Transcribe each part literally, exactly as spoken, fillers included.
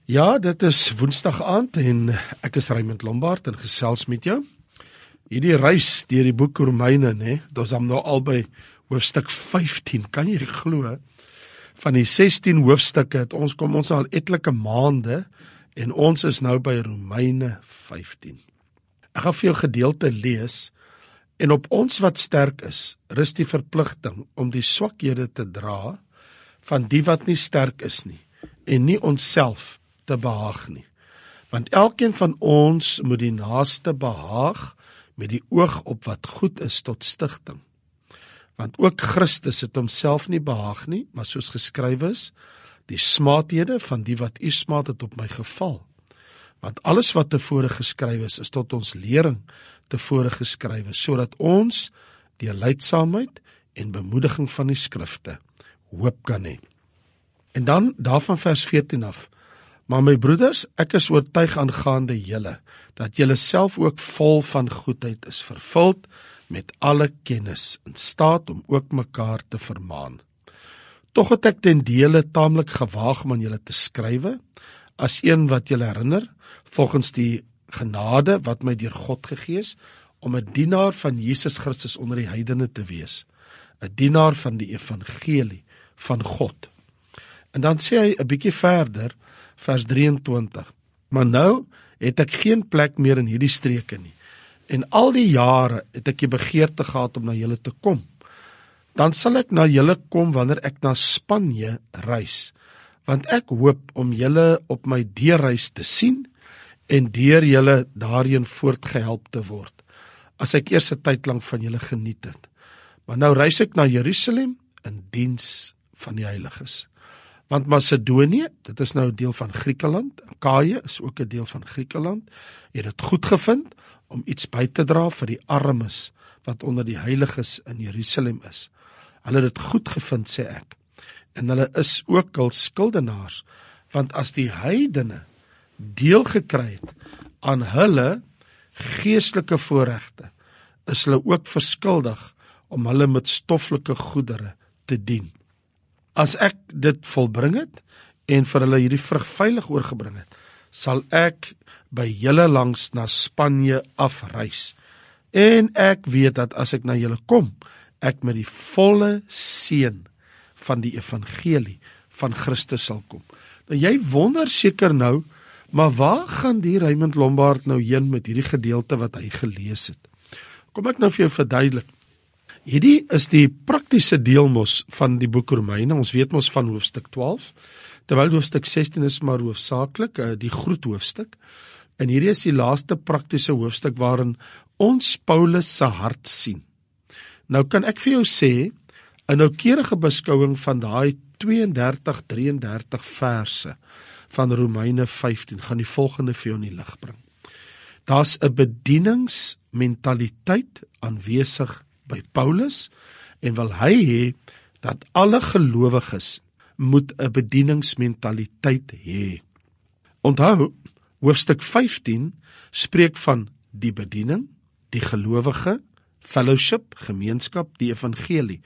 Ja, dit is Woensdag aand en ek is Raymond Lombard en gesels met jou. Hierdie reis deur die boek Romeine, né? Ons is nou al by hoofstuk vyftien. Kan jy glo? Van die sestien hoofstukke het ons kom ons al etlike maande en ons is nou by Romeine vyftien. Ek gaan vir jou gedeelte lees en op ons wat sterk is, rus die verpligting om die swakhede te dra van die wat nie sterk is nie en nie onsself te behaag nie. Want elkeen van ons moet die naaste behaag met die oog op wat goed is tot stigting. Want ook Christus het homself nie behaag nie, maar soos geskrywe is, die smaathede van die wat u smaad het op my geval. Want alles wat tevore geskrywe is, is tot ons lering tevore geskrywe, sodat ons die lydsaamheid en bemoediging van die skrifte hoop kan hê. En dan daarvan vers veertien af, maar my broeders, ek is oortuig aangaande julle, dat julle self ook vol van goedheid is, vervuld met alle kennis, in staat om ook mekaar te vermaan. Tog het ek ten dele taamlik gewaag om aan julle te skrywe, as een wat julle herinner, volgens die genade wat my deur God gegee is, om 'n dienaar van Jesus Christus onder die heidene te wees, 'n dienaar van die evangelie van God. En dan sê hy 'n bietjie verder, vers drieëntwintig, maar nou het ek geen plek meer in hierdie streke nie, en al die jare het ek die begeerte gehad om na julle te kom. Dan sal ek na julle kom wanneer ek na Spanje reis, want ek hoop om julle op my deurreis te sien, en deur julle daarheen voortgehelp te word, as ek eers 'n tyd lank van julle geniet het. Maar nou reis ek na Jerusalem in diens van die heiliges. Want Macedonië, dit is nou 'n deel van Griekeland, Akaïe is ook 'n deel van Griekeland, het dit goed gevind om iets by te dra vir die armes wat onder die heiliges in Jerusalem is. Hulle het dit goed gevind, sê ek. En hulle is ook al skuldenaars, want as die heidene deel gekry het aan hulle geestelike voorregte, is hulle ook verskuldig om hulle met stoffelike goedere te dien. As ek dit volbring het en vir hulle hierdie vrug veilig oorgebring het, sal ek by julle langs na Spanje afreis. En ek weet dat as ek na julle kom, ek met die volle seën van die evangelie van Christus sal kom. Nou jy wonder seker nou, maar waar gaan die Raymond Lombard nou heen met hierdie gedeelte wat hy gelees het? Kom ek nou vir jou verduidelik. Hierdie is die praktiese deel mos van die boek Romeine. Ons weet mos van hoofstuk twaalf, terwyl hoofstuk sestien is maar hoofsaaklik die groet hoofstuk. En hierdie is die laaste praktiese hoofstuk waarin ons Paulus se hart sien. Nou kan ek vir jou sê, 'n noukeurige beskouing van daai twee en dertig, drie en dertig verse van Romeine vyftien gaan die volgende vir jou in die lig bring. Daar's 'n bedieningsmentaliteit aanwesig by Paulus, en wil hy hê dat alle gelowiges moet 'n bedieningsmentaliteit hê. Onthou, hoofstuk vyftien spreek van die bediening, die gelowige, fellowship, gemeenskap, die evangelie.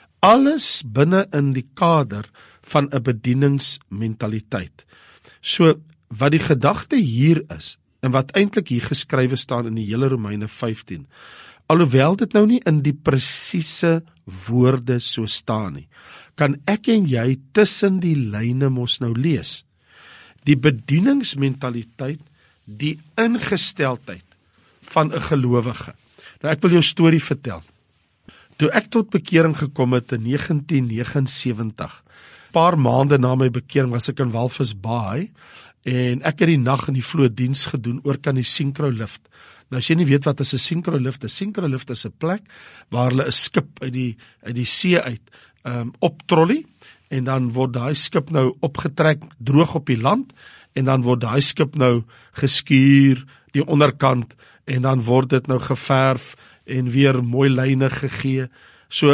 Alles binne in die kader van 'n bedieningsmentaliteit. So, wat die gedagte hier is, en wat eintlik hier geskrywe staan in die hele Romeine vyftien, alhoewel dit nou nie in die presiese woorde so staan nie, kan ek en jy tussen die lyne mos nou lees. Die bedieningsmentaliteit, die ingesteldheid van 'n gelowige. Nou ek wil jou 'n storie vertel. Toe ek tot bekering gekom het in negentien negenensewentig, paar maande na my bekering was ek in Walvis Bay, en ek het die nag in die vloot diens gedoen oor kan die Syncrolift. Nou as jy nie weet wat is 'n Syncrolift, 'n Syncrolift is 'n plek waar hulle 'n skip uit die uit die see uit um, optrollie, en dan word daai skip nou opgetrek droog op die land, en dan word daai skip nou geskuur die onderkant, en dan word dit nou geverf en weer mooi lyne gegee. So,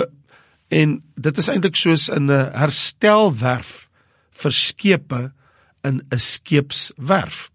en dit is eintlik soos 'n herstelwerf vir skepe in 'n skeepswerf.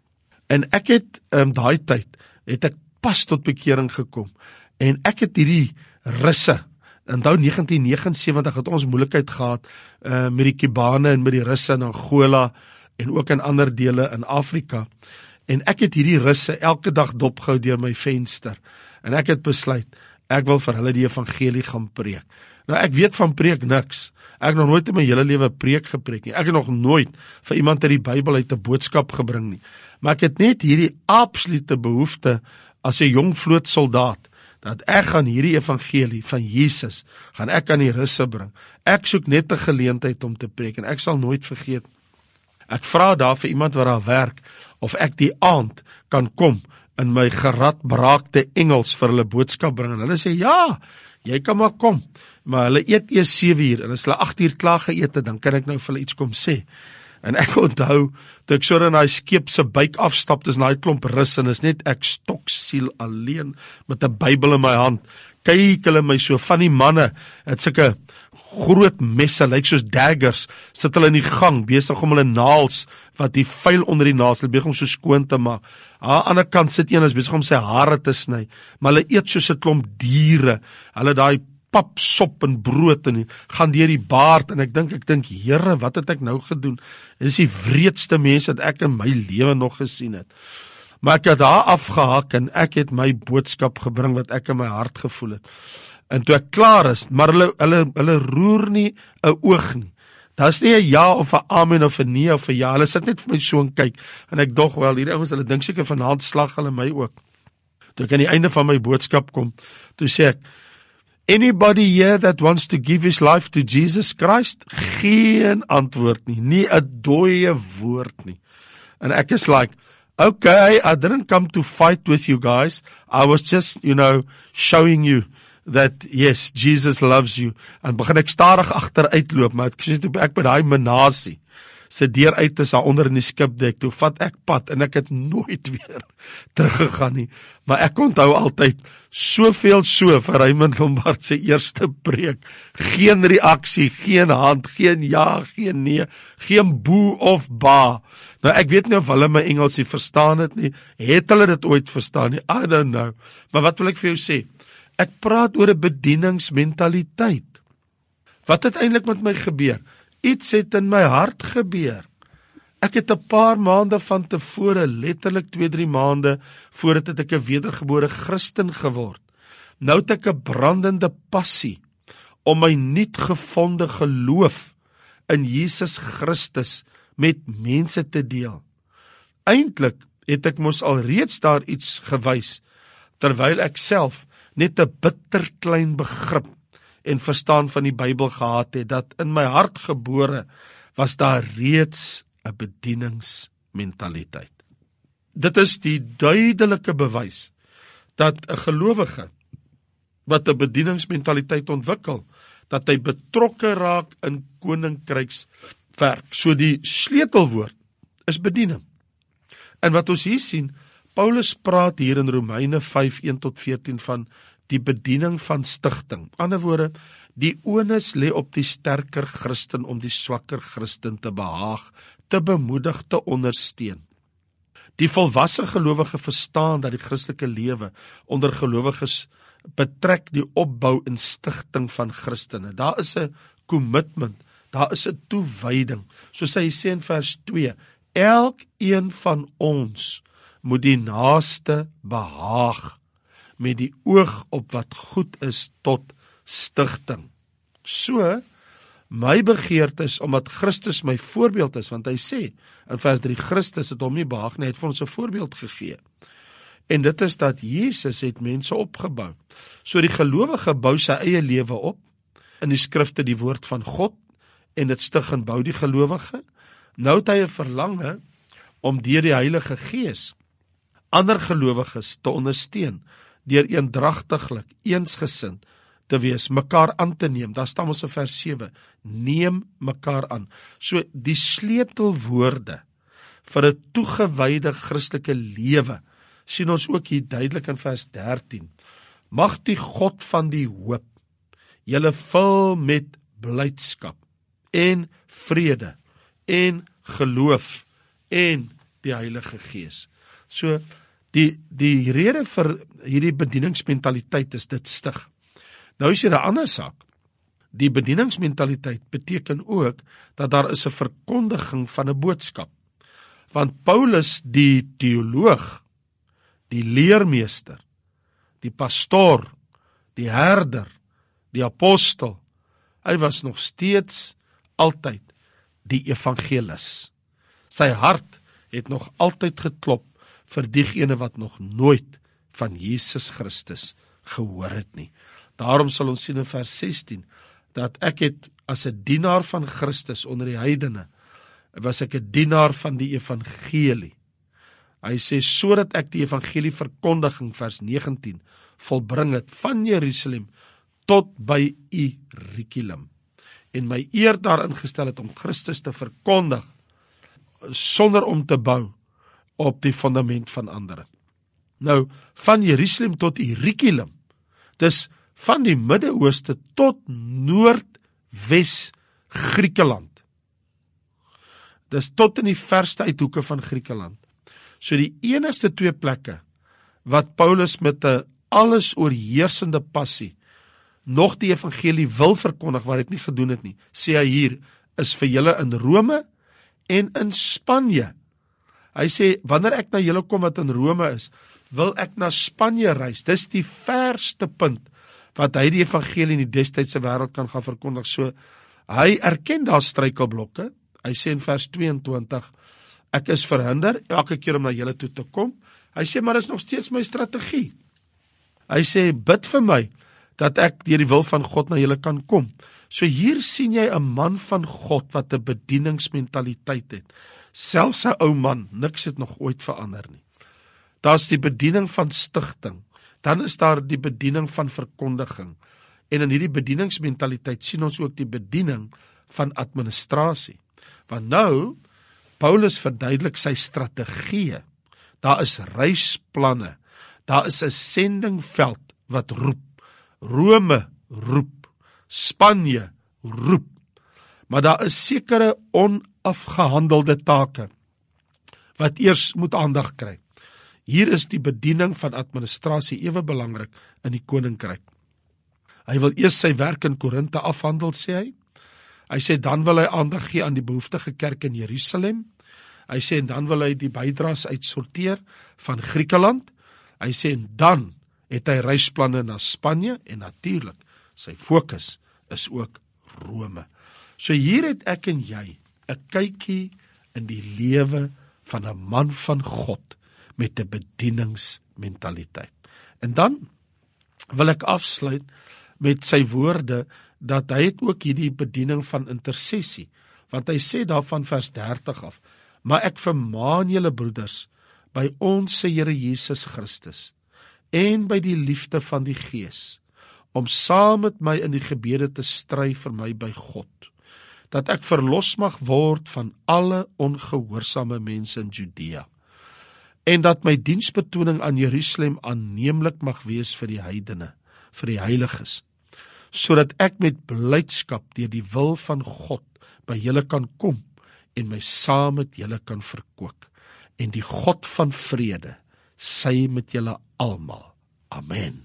En ek het um, daai tyd het ek pas tot bekering gekom, en ek het hierdie Russe, en nou negentien negenensewentig het ons moeilikheid gehad uh, met die Kubane en met die Russe in Angola, en ook in ander dele in Afrika. En ek het hierdie russe elke dag dopgehou deur my venster. En ek het besluit, ek wil vir hulle die evangelie gaan preek. Nou ek weet van preek niks. Ek het nog nooit in my hele lewe preek gepreek nie. Ek het nog nooit vir iemand uit die Bybel uit 'n boodskap gebring nie. Maar ek het net hierdie absolute behoefte as 'n jong vlootsoldaat, dat ek gaan hierdie evangelie van Jesus, gaan ek aan die russe bring. Ek soek net 'n geleentheid om te preek, en ek sal nooit vergeet. Ek vra daar vir iemand wat daar werk, of ek die aand kan kom, in my geradbraakte Engels vir hulle boodskap bring, en hulle sê, ja, jy kan maar kom, maar hulle eet eers sewe uur, en as hulle agt uur klaar geëet het, dan kan ek nou vir hulle iets kom sê. En ek onthou, toe ek so in die skip se buik afstap, dis na die klomp rus, en is net ek stoksiel alleen, met 'n Bybel in my hand, kyk hulle my so, van die manne, het sulke groot messe, lyk soos daggers, sit hulle in die gang, besig om hulle naels, wat die vuil onder die naels, hulle besig om so skoon te maak. Aan die ander kant sit een, is besig om sy hare te sny, maar hulle eet soos 'n klomp diere, hulle daai pap, sop en brood, en gaan deur die baard, en ek dink, ek dink, Here, wat het ek nou gedoen? Dit is die wreedste mens wat ek in my lewe nog gesien het. Maar ek het daar afgehak, en ek het my boodskap gebring, wat ek in my hart gevoel het. En toe ek klaar is, maar hulle, hulle, hulle roer nie 'n oog nie. Daar is nie 'n ja of 'n amen of 'n nee of 'n ja, hulle sit net vir my so en kyk, en ek dog wel, hierdie ouens, hulle dink seker vanaand slag hulle my ook. Toe ek aan die einde van my boodskap kom, toe sê ek, anybody here that wants to give his life to Jesus Christ? Geen antwoord nie, nie 'n dooie woord nie. En ek is like, okay, I didn't come to fight with you guys, I was just, you know, showing you that, yes, Jesus loves you. En begin ek stadig agteruitloop, maar ek sê toe ek by daai menasie, sy deur uit is daar onder in die skipdek, toe vat ek pad, en ek het nooit weer teruggegaan nie. Maar ek onthou altyd, soveel so vir Raymond Lombard se eerste preek, geen reaksie, geen hand, geen ja, geen nee, geen boe of ba. Nou ek weet nie of hulle my Engels nie verstaan het nie, het hulle dit ooit verstaan nie, I don't know. Maar wat wil ek vir jou sê? Ek praat oor 'n bedieningsmentaliteit. Wat het eintlik met my gebeur? Iets het in my hart gebeur. Ek het 'n paar maande van tevore, letterlik twee, drie maande, voordat het ek 'n wedergebore Christen geword. Nou het ek 'n brandende passie om my nuutgevonde geloof in Jesus Christus met mense te deel. Eintlik het ek mos al reeds daar iets gewys, terwyl ek self net 'n bitter klein begrip en verstaan van die Bybel gehad het, dat in my hart gebore was daar reeds 'n bedieningsmentaliteit. Dit is die duidelike bewys dat 'n gelowige wat 'n bedieningsmentaliteit ontwikkel, dat hy betrokke raak in koninkrykswerk. So die sleutelwoord is bediening. En wat ons hier sien, Paulus praat hier in Romeine vyf, een tot veertien van die bediening van stigting. Ander woorde, die onus lê op die sterker Christen om die swakker Christen te behaag, te bemoedig, te ondersteun. Die volwasse gelowige verstaan dat die Christelike lewe onder gelowiges betrek die opbou en stigting van Christene. Daar is 'n commitment, daar is 'n toewyding. Soos hy sê in vers twee, elkeen van ons moet die naaste behaag met die oog op wat goed is tot stigting. So, my begeerte is, omdat Christus my voorbeeld is, want hy sê, in vers drie, Christus het hom nie behaag nie, hy het vir ons 'n voorbeeld gegee. En dit is dat Jesus het mense opgebou. So die gelowige bou sy eie lewe op, in die skrifte die woord van God, en dit stig en bou die gelowige. Nou het hy 'n verlange om deur die Heilige Gees ander gelowiges te ondersteun, deur eendragtiglik, eensgesind te wees, mekaar aan te neem. Daar staan ons in vers sewe, neem mekaar aan. So die sleutelwoorde vir 'n toegewyde Christelike lewe sien ons ook hier duidelik in vers dertien. Mag die God van die hoop julle vul met blydskap en vrede en geloof en die Heilige Gees. So die die rede vir hierdie bedieningsmentaliteit is dit stig. Nou is hier 'n ander saak. Die bedieningsmentaliteit beteken ook dat daar is 'n verkondiging van 'n boodskap. Want Paulus, die teoloog, die leermeester, die pastoor, die herder, die apostel, hy was nog steeds altyd die evangelis. Sy hart het nog altyd geklop vir diegene wat nog nooit van Jesus Christus gehoor het nie. Daarom sal ons sien in vers sestien, dat ek het as 'n dienaar van Christus onder die heidene, was ek 'n dienaar van die evangelie. Hy sê, sodat ek die evangelie verkondiging, vers negentien, volbring het van Jerusalem tot by Irikulum, en my eer daarin gestel het om Christus te verkondig, sonder om te bou op die fundament van ander. Nou, van Jerusalem tot Irikulum, dis van die Midde-Ooste tot Noordwes Griekeland. Dis tot in die verste uithoeke van Griekeland. So die enigste twee plekke wat Paulus met 'n alles oorheersende passie nog die evangelie wil verkondig, waar hy dit nie gedoen het nie, sê hy hier, is vir julle in Rome en in Spanje. Hy sê, wanneer ek na julle kom wat in Rome is, wil ek na Spanje reis. Dis die verste punt wat hy die evangelie in die destydse wêreld kan gaan verkondig. So, hy erken daar struikelblokke. Hy sê in vers tweeëntwintig, ek is verhinder elke keer om na julle toe te kom. Hy sê, maar is nog steeds my strategie. Hy sê, bid vir my, dat ek deur die wil van God na julle kan kom. So hier sien jy 'n man van God wat 'n bedieningsmentaliteit het. Selfs 'n ou man, niks het nog ooit verander nie. Daar's die bediening van stigting, dan is daar die bediening van verkondiging. En in hierdie bedieningsmentaliteit sien ons ook die bediening van administrasie. Want nou, Paulus verduidelik sy strategieë. Daar is reisplanne, daar is 'n sendingveld wat roep. Rome roep, Spanje roep, maar daar is sekere onafgehandelde take wat eers moet aandag kry. Hier is die bediening van administrasie ewe belangrik in die koninkryk. Hy wil eers sy werk in Korinthe afhandel, sê hy. Hy sê dan wil hy aandag gee aan die behoeftige kerk in Jerusalem. Hy sê en dan wil hy die bydraes uitsorteer van Griekeland. Hy sê en dan het hy reisplanne na Spanje en natuurlik, sy fokus is ook Rome. So hier het ek en jy 'n kykie in die lewe van 'n man van God met 'n bedieningsmentaliteit. En dan wil ek afsluit met sy woorde dat hy het ook hierdie bediening van intersessie, want hy sê daarvan vers dertig af, maar ek vermaan julle broeders by ons se Here Jesus Christus en by die liefde van die Gees, om saam met my in die gebede te stry vir my by God, dat ek verlos mag word van alle ongehoorsame mense in Judea, en dat my diensbetoning aan Jerusalem aanneemlik mag wees vir die heidene, vir die heiliges, sodat ek met blydskap deur die wil van God by julle kan kom, en my saam met julle kan verkoop, en die God van vrede, sy met julle almal. Amen.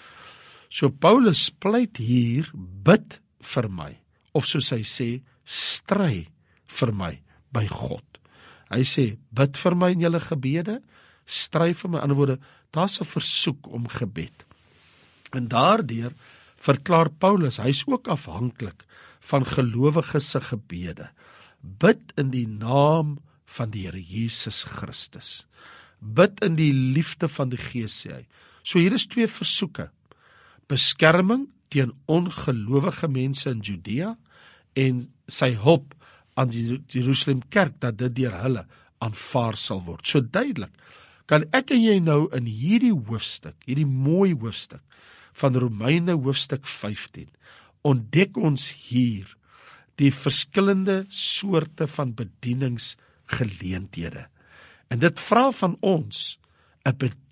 So Paulus pleit hier, bid vir my, of soos hy sê, stry vir my by God. Hy sê, bid vir my in julle gebede, stry vir my, in ander woorde, daar's 'n versoek om gebed. En daardeur verklaar Paulus, hy is ook afhanklik van gelowiges se gebede. Bid in die naam van die Here Jesus Christus. Bid in die liefde van die Gees, sê hy. So hier is twee versoeke. Beskerming teen ongelowige mense in Judea en sy hulp aan die Jerusalem kerk, dat dit deur hulle aanvaar sal word. So duidelik, kan ek en jy nou in hierdie hoofstuk, hierdie mooi hoofstuk van Romeine hoofstuk vyftien, ontdek ons hier die verskillende soorte van bedieningsgeleenthede. En dit vra van ons 'n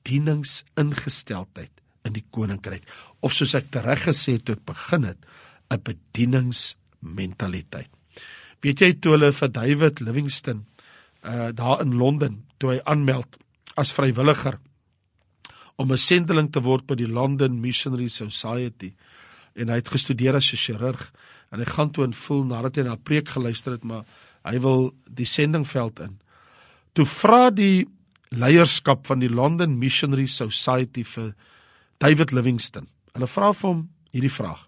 bedieningsingesteldheid in die koninkryk, of soos ek tereg gesê het toe ek begin het, 'n bedieningsmentaliteit. Weet jy, toe hulle vir David Livingstone uh, daar in Londen, toe hy aanmeld as vrywilliger om 'n sendeling te word by die London Missionary Society, en hy het gestudeer as 'n chirurg, en hy gaan toe en voel, nadat hy na 'n preek geluister het, maar hy wil die sendingveld in. Toe vra die leierskap van die London Missionary Society vir David Livingstone, hulle vra vir hom hierdie vraag: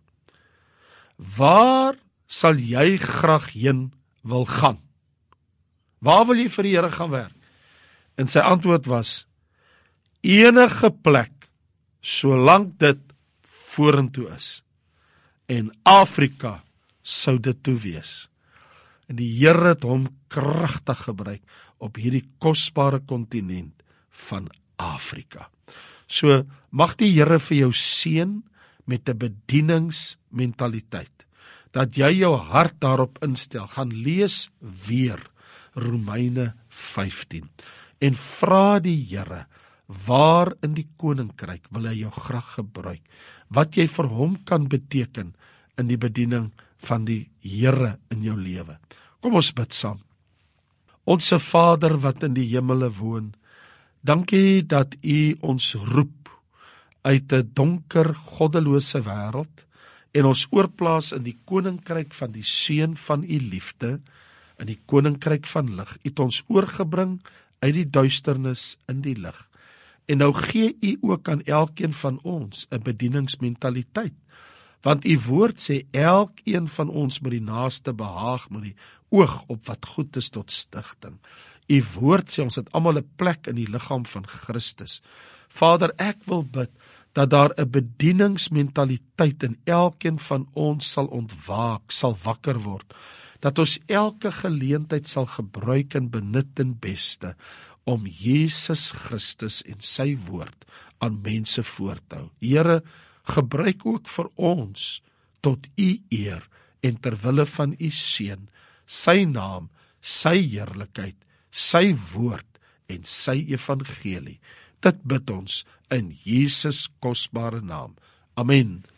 waar sal jy graag heen wil gaan? Waar wil jy vir die Here gaan werk? En sy antwoord was: enige plek, solank dit vorentoe is. En Afrika sou dit toe wees. En die Here het hom kragtig gebruik op hierdie kosbare kontinent van Afrika. So mag die Here vir jou seën met 'n bedieningsmentaliteit, dat jy jou hart daarop instel. Gaan lees weer Romeine vyftien en vra die Here, waar in die koninkryk wil hy jou graag gebruik, wat jy vir hom kan beteken in die bediening van die Here in jou lewe. Kom ons bid saam. Onse Vader wat in die hemele woon, dankie dat U ons roep uit 'n donker, goddelose wêreld en ons oorplaas in die koninkryk van die seun van U liefde, in die koninkryk van lig. U het ons oorgebring uit die duisternis in die lig. En nou gee U ook aan elkeen van ons 'n bedieningsmentaliteit. Want U woord sê elkeen van ons moet die naaste behaag met die oog op wat goed is tot stigting. U woord sê ons het almal 'n plek in die liggaam van Christus. Vader, ek wil bid dat daar 'n bedieningsmentaliteit in elkeen van ons sal ontwaak, sal wakker word. Dat ons elke geleentheid sal gebruik en benut ten beste om Jesus Christus en sy woord aan mense voor te hou. Here, gebruik ook vir ons tot U eer en ter wille van U seun, sy naam, sy heerlikheid, sy woord en sy evangelie. Dit bid ons in Jesus kosbare naam. Amen.